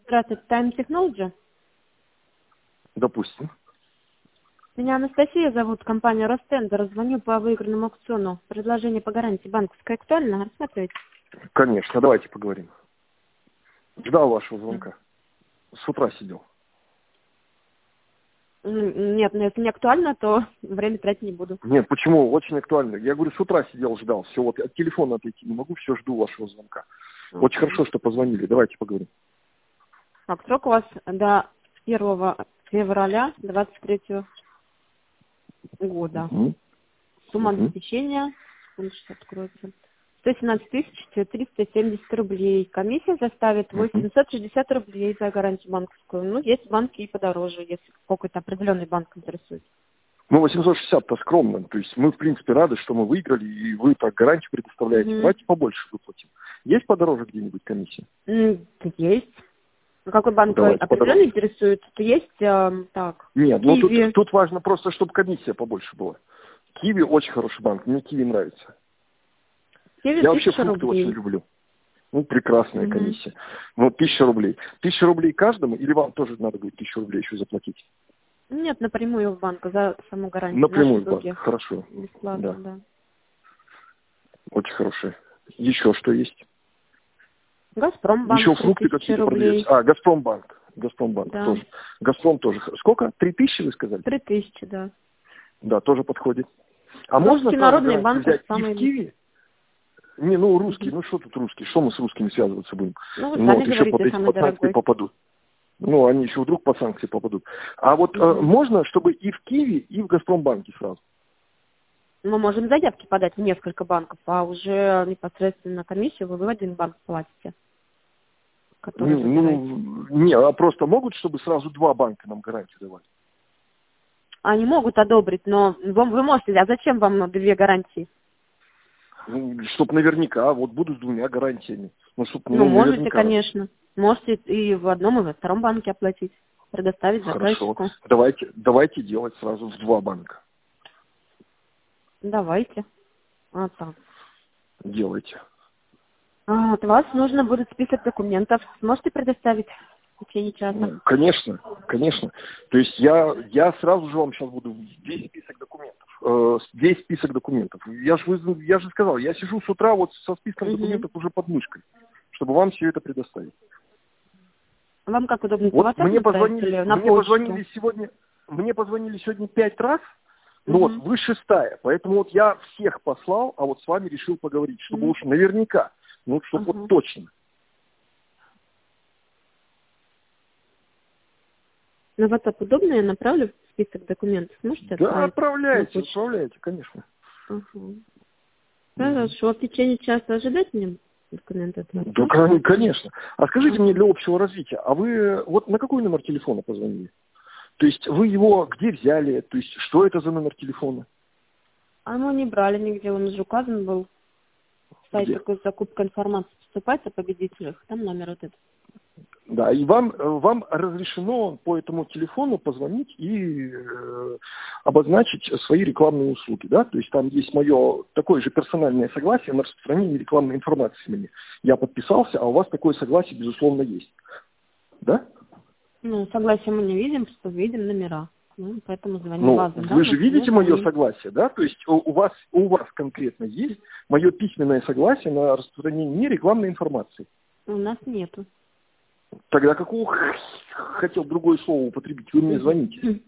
Здравствуйте, Time Technology. Допустим. Меня Анастасия зовут, компания Ростендер. Звоню по выигранному аукциону. Предложение по гарантии банковской актуально? Рассматривайте. Конечно, давайте поговорим. Ждал вашего звонка. С утра сидел. Нет, но если не актуально, то время тратить не буду. Нет, почему? Очень актуально. Я говорю, с утра сидел, ждал. Все, вот от телефона отойти не могу, все, жду вашего звонка. Очень хорошо, что позвонили. Давайте поговорим. Так, срок у вас до 1 февраля 2023 года. Сумма обеспечения, сейчас откроется, 117 370 рублей. Комиссия составит 860 рублей за гарантию банковскую. Ну, есть банки и подороже, если какой-то определенный банк интересует. Ну, 860-то скромно. То есть мы, в принципе, рады, что мы выиграли, и вы так гарантию предоставляете. Давайте побольше выплатим. Есть подороже где-нибудь комиссия? Есть. Какой банк Давайте определенно подороже. интересует? Есть, так, Нет, Киви. ну тут важно просто, чтобы комиссия побольше была. Киви очень хороший банк, мне Киви нравится. Киви Я вообще 1000 фрукты рублей. очень люблю. Ну, прекрасная комиссия. Ну, 1000 рублей. 1000 рублей каждому, или вам тоже надо будет 1000 рублей еще заплатить? Нет, напрямую в банк за саму гарантию. Напрямую Наши в банк, услуги. хорошо. Бесплатно, да. Очень хорошая. Еще что есть? Газпромбанк Еще 3000 фрукты какие-то рублей. продаете? Газпромбанк. Газпромбанк Да. тоже. Газпром тоже. Сколько? 3000 вы сказали? 3000, да. Да, тоже подходит. А Ну, можно сразу народный гарантию банк взять и самый в Киви? Не, ну русский, ну что тут русский? Что мы с русскими связываться будем? Ну, вы Ну сами вот еще под говорите, эти самый под санкции дорогой. попадут. Ну, они еще вдруг под санкции попадут. А вот можно, чтобы и в Киви, и в Газпромбанке сразу? Мы можем заявки подать в несколько банков, а уже непосредственно комиссию вы в один банк платите, который выбираете. Не, а просто могут, чтобы сразу два банка нам гарантию давали? Они могут одобрить, но вы можете, а зачем вам две гарантии? Ну, чтоб наверняка, вот буду с двумя гарантиями. Ну, чтоб, Можете, наверняка. конечно. Можете и в одном, и во втором банке оплатить, предоставить Хорошо. заказчику. Давайте делать сразу в два банка. Давайте. Вот так. Делайте. От вас нужно будет список документов. Сможете предоставить в течение часа? Конечно, конечно. То есть я сразу же вам сейчас буду весь список документов. Весь список документов. Я же сказал, я сижу с утра вот со списком документов уже под мышкой, чтобы вам все это предоставить. Вам как удобно? Вот WhatsApp мне направить или на почту? мне позвонили сегодня 5 раз, ну вот вы 6-я, поэтому вот я всех послал, а вот с вами решил поговорить, чтобы уж наверняка, ну чтобы вот точно. На WhatsApp удобно? Я направлю список документов. Сможете отправить? Отправляйте, конечно. Хорошо. В течение часа ожидать мне документы от вас? Да, конечно. А скажите мне для общего развития, а вы вот на какой номер телефона позвонили? То есть вы его где взяли? То есть что это за номер телефона? А мы не брали нигде, он уже указан был. Сайт Где? такой, закупка информации поступает о победителях. Там номер вот этот. Да, и вам разрешено по этому телефону позвонить и обозначить свои рекламные услуги, да? То есть там есть мое такое же персональное согласие на распространение рекламной информации мне. Я подписался, а у вас такое согласие, безусловно, есть. Да? Ну, согласие мы не видим, просто видим номера. Ну, поэтому звоним в базу Вы же данных, видите мы мое звоним. согласие, да? То есть у вас конкретно есть мое письменное согласие на распространение рекламной информации. У нас нету. Тогда какого хотел другое слово употребить? Вы мне звоните.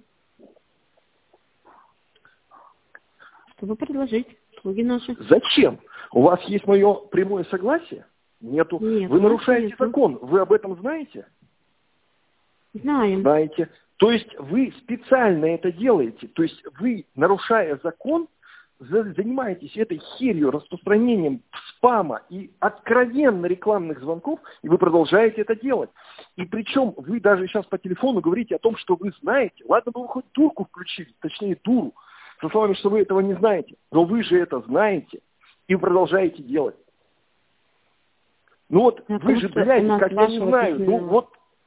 Чтобы предложить услуги наши. Зачем? У вас есть мое прямое согласие? Нету. Нет, Вы нарушаете закон. Вы об этом знаете? Знаем. Знаете. То есть вы специально это делаете. То есть вы, нарушая закон, занимаетесь этой херью, распространением спама и откровенно рекламных звонков, и вы продолжаете это делать. И причем вы даже сейчас по телефону говорите о том, что вы знаете. Ладно бы вы хоть дурку включили, точнее дуру, со словами, что вы этого не знаете. Но вы же это знаете и продолжаете делать. Ну вот, вы же, блядь, как я не знаю, ну вот,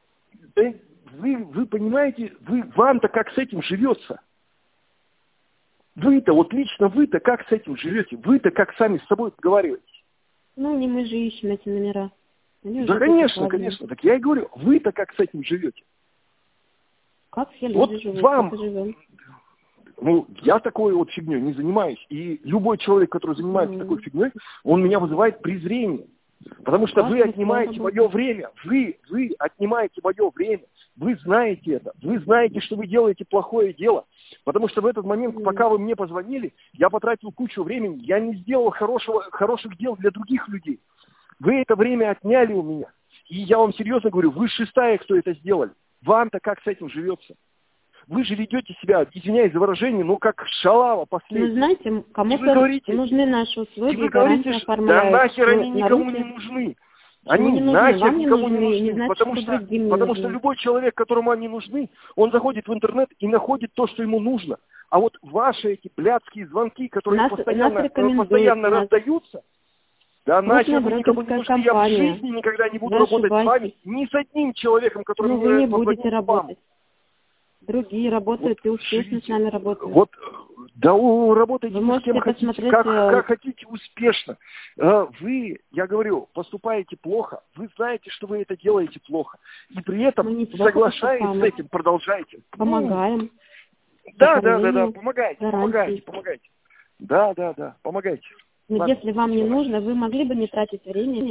вы понимаете, вам-то как с этим живется? Вы-то, вот лично вы-то как с этим живете? Вы-то как сами с собой разговариваете? Ну, не мы же ищем эти номера. Они Да, уже конечно, прикладывают. конечно. Так я и говорю, вы-то как с этим живете? Как все люди Вот живут, вам, так и живем. ну, я такой вот фигней не занимаюсь. И любой человек, который занимается такой фигней, он меня вызывает презрение. Потому что вы отнимаете мое время. Вы отнимаете мое время. Вы знаете это. Вы знаете, что вы делаете плохое дело. Потому что в этот момент, пока вы мне позвонили, я потратил кучу времени. Я не сделал хороших дел для других людей. Вы это время отняли у меня. И я вам серьезно говорю, вы шестая, кто это сделали. Вам-то как с этим живется? Вы же ведете себя, извиняюсь за выражение, ну как шалава последняя. Ну, знаете, кому-то нужны наши услуги, и вы гарантии говорите, да оформляют. нахер они На никому руки. не нужны. Почему Они не нужны? нахер Вам не никому не нужны, нужны. не значит, Потому что другим не потому что нужны. любой человек, которому они нужны, он заходит в интернет и находит то, что ему нужно. А вот ваши эти блядские звонки, которые постоянно раздаются, да нахер вы никому не нужны. Я в жизни никогда не буду работать с вами, ни с одним человеком, который вы мне не будете позвонит работать. Другие работают вот и успешно с нами работают. Вот, да, работайте вы с кем хотите, посмотреть, как хотите, успешно. Вы, я говорю, поступаете плохо, вы знаете, что вы это делаете плохо. И при этом, соглашаясь с этим, продолжаете. Помогаем. Да, помогайте. Да, помогайте. Но если вам не нужно, вы могли бы не тратить время